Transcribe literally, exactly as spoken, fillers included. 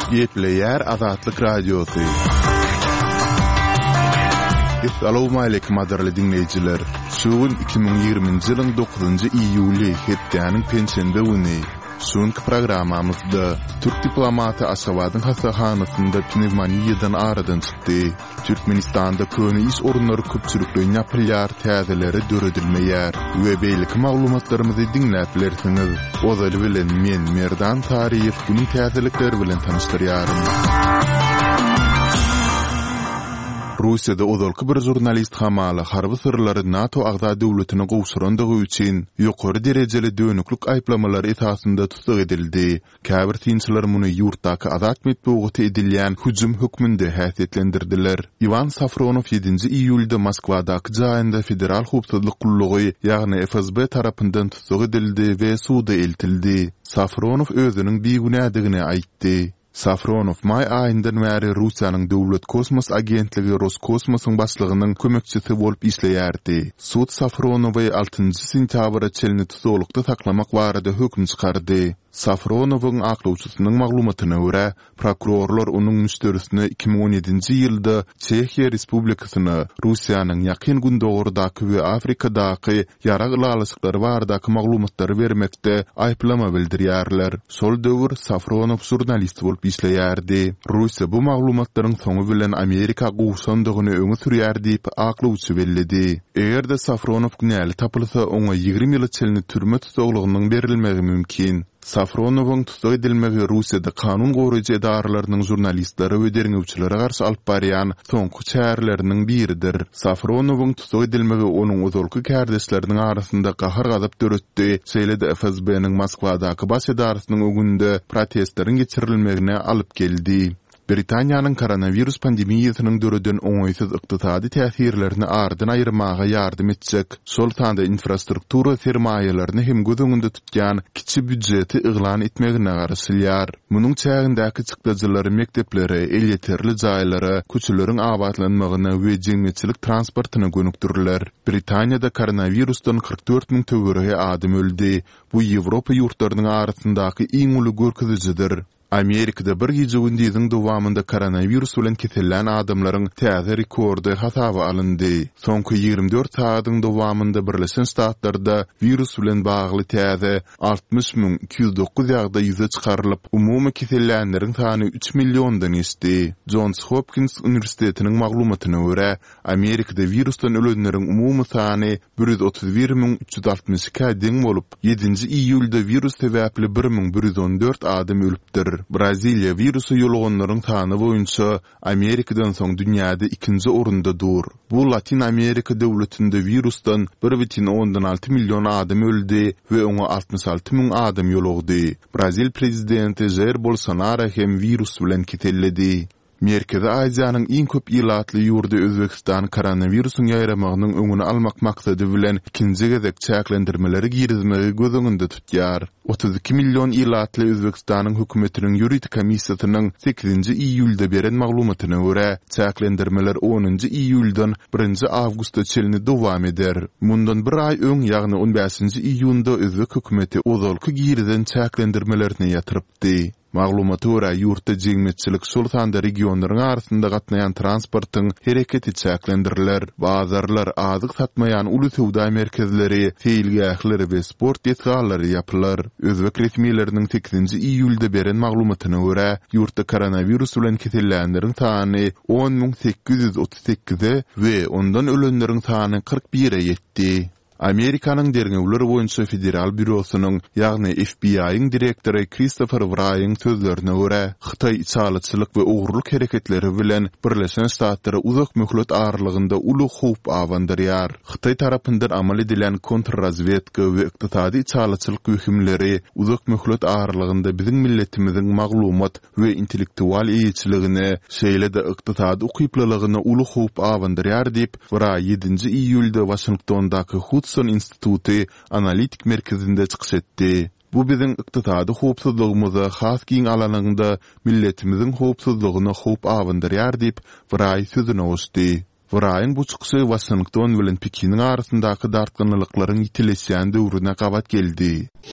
Yetleyer Azatlyk Radiosu. Assalamu alaykum adarly dinleyijiler. Şuun iki bin ýygrymynjy ýylyň dokuzynjy iýuly hetdäniň pensiýende güni. Şuňky programamyzda Türk diplomaty Aşgabatyň hastahanasynda pnevmoniýadan aradan çykdy. Türkmenistanda köni iş orunlary köpçülikden ýapylýar, täzeleri döredilmeýär. We beýlik maglumatlarymyzy dinläp bilersiňiz. Ozaly bilen men Merdan Tariýew bunyň täzelikleri bilen tanystyryarym. Russiýada ozalky bir jurnalist hamaly harby sırlary NATO agza döwletine gowşurandygy üçin ýokary derejeli dönüklük aýplamalary esasynda tutsak edildi. Käbir tinçiler muny ýurtdaky azat metbugaty edilýän hüjüm hökmünde häsiýetlendirdiler. Ivan Safronov ýedinji iýulda Moskwadaky jaýynda federal howpsuzlyk gullugy ýagny F S B tarapyndan tutsak edildi we suda eltildi. Safronov özüniň beýgünädigini aýtdy. Safronov may aýyndan bäri Russiýanyň döwlet kosmos agentligi Roskosmosyň başlygynyň kömekçisi bolup işleýärdi. Sud Safronowy altynjy sentýabra çelni tutuklukda saklamak barada hökm çykardy. Safronowyň aklawçysynyň maglumatyna görä, prokurorlar onuň müşterisine iki bin on ýedinji ýylda Çekiýa Respublikasyny Russiýanyň ýakyn gündogurdaky we Afrikadaky ýarag ýalyşyklary baradaky maglumatlary bermekde aýplama bildirýärler. Şol döwür Safronov jurnalist bolup işleýärdi. Russiýa bu maglumatlaryň soňu bilen Amerika gowşandygyny öňe sürýär diýip aklawçy bellidi. Eger de Safronov günäli tapylsa oňa ýygrimi ýyl çelni türme tutuklugynyň berilmegi mümkin. Safronowyň tutsak edilmegi Russiýada kanun goraýjy edaralarynyň jurnalistlere we derňewçilere garşy alyp barýan soňky çäreleriniň biridir. Safronowyň tutsak edilmegi onuň ozalky kärdeşleriniň arasynda gahar gazyp döretdi. Şeýle-de F S B-niň Moskwadaky baş edarasynyň öňünde protestleriň geçirilmegine alyp geldi. Britaniýanyň koronavirus pandemiýasynyň döreden oňaýsyz ykdysady täsirlerini ardan aýyrmaga ýardym etjek. Şol sanda infrastruktura sermaýalaryny hem göz öňünde tutýan kiçi büdjeti yglan etmegine garaşylýar. Munyň çägindäki çykdyjylary mekdepleri, elýeterli jaýlary, köçeleriň abadlanmagyna we jeňmeçilik transportyna gönükdirler. Britaniýada koronavirusdan kırk dört min töwerege adam öldi. Bu Ýewropa ýurtlarynyň arasyndaky iň uly görkezijidir. Amerikada bir gece gündüziň dowamında koronavirus bilen kesellän adamlaryň täze rekordy hasaba alyndy. Soňky ýygrimi dört saatyň dowamında Birleşen Ştatlarda virus bilen bagly täze altmış min iki ýüz dokuz ýagda ýüze çykarylyp, umumy kesellänleriň sany üç milliondan esdi. Johns Hopkins Üniversitetiniň maglumatyna görä, Amerikada virusdan ölenleriň umumy sany bir ýüz otuz bir min üç ýüz altmış iki deň bolup, ýedinji iýulda virus sebäpli bir min bir ýüz on dört adam ölüpdir. Braziliya virusu ýolgonlaryň sany boýunça Amerikadan soň dünýäde ikinji orunda dur. Bu Latin Amerika döwletinde virusdan bir butun ondan alty million adam öldi we oňa altmış alty min adam ýolagdy. Brazil prezidenti Jair Bolsonaro hem virus bilen ketelledi. Merkezi Aziýanyň iň köp ýylatly ýurdy Özbekistan koronavirusyň ýaýramagynyň öňüni almak maksady bilen ikinji gezek çäklendirmeleri girizmegi göz öňünde tutýar. otuz iki million ýylatly Özbekistanyň hökümetiniň ýuridik komissiýasynyň sekizinji iýulda beren maglumatyna görä, çäklendirmeler onunji iýuldan birinji awgustda çelni dowam eder. Mundan bir ay öň, ýagny on beşinji iýunda Özbek hökümeti ozalky girizen çäklendirmelerini ýatyrypdy. Maglumaty görä ýurtda jeňmetçilik şol sanda regionlaryň arasynda gatnaýan transportyň hereketi çäklendiriler. Bazarlar, azyk satmaýan uly sowda merkezleri, teýilgähleri we sport ýetgallary ýapylar. Özbek resmiýetleriniň sekizinji iýulda beren maglumatyna görä, ýurtda koronavirus bilen kesellänleriň sany on min sekiz ýüz otuz sekize we ondan ölenleriň sany kırk bire ýetdi. Amerikanyň derňewleri boýunça federal bürosynyň, ýagny F B I-ň direktory Christopher Wray'ň sözlerine görä, Xitay içalyçylyk we ogruluk hereketleri bilen Birleşen Ştatlary uzak möhlet aralygynda uly howp awandyrýar. Xitay tarapyndan amal edilen kontrrazvedka we ykdysady içalyçylyk güýhümleri uzak möhlet aralygynda biziň milletimiziň maglumat we intellektual eýçiligine, şeýle-de ykdysady ukyplylygyna uly howp awandyrýar diýip Wray ýedinji iýulda Washingtondaky Hudson Instituty analitik merkezinde çykyş etdi. Bu biziň ykdysady howpsuzlygymyza has giň alanynda milletimiziň howpsuzlygyna howp awandyrýar diýip Wray sözüne goşdy. Wray'ň bu çykyşy Washington bilen Pekiniň arasyndaky dartgynlyklaryň ýitilesýän döwrüne gabat geldi.